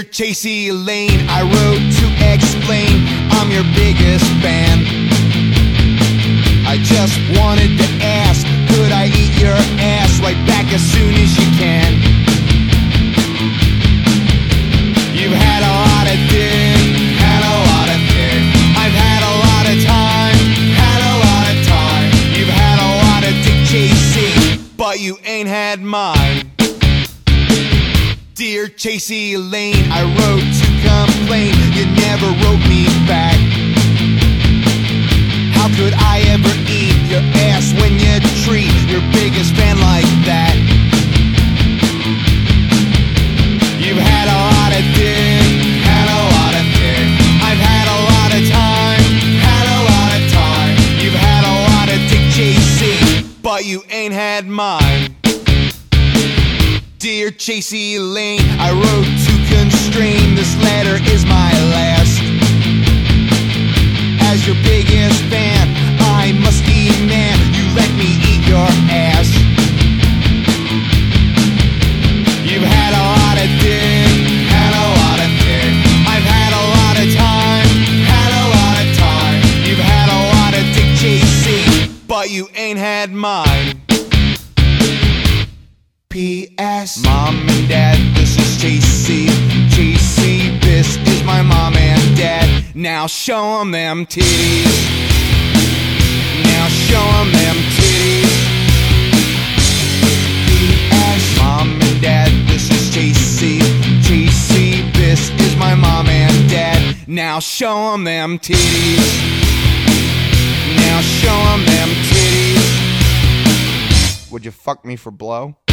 Dear Chasey Lane, I wrote to explain I'm your biggest fan. I just wanted to ask, could I eat your ass right back as soon as you can? You've had a lot of dick, had a lot of dick. I've had a lot of time, had a lot of time. You've had a lot of dick, Chasey, but you ain't had mine. Dear Chasey Lane, I wrote to complain, you never wrote me back. How could I ever eat your ass when you treat your biggest fan like that? You've had a lot of dick, had a lot of dick. I've had a lot of time, had a lot of time. You've had a lot of dick, Chasey, but you ain't had mine. Dear Chasey Lane, I wrote to constrain, this letter is my last. As your biggest fan, I must demand you let me eat your ass. You've had a lot of dick, had a lot of dick. I've had a lot of time, had a lot of time. You've had a lot of dick, Chasey, but you ain't had mine. P.S. Mom and Dad, this is Chasey. Chasey, this is my mom and dad. Now show 'em them titties. Now show 'em them titties. P.S. Mom and Dad, this is Chasey. Chasey, this is my mom and dad. Now show 'em them titties. Now show 'em them titties. Would you fuck me for blow?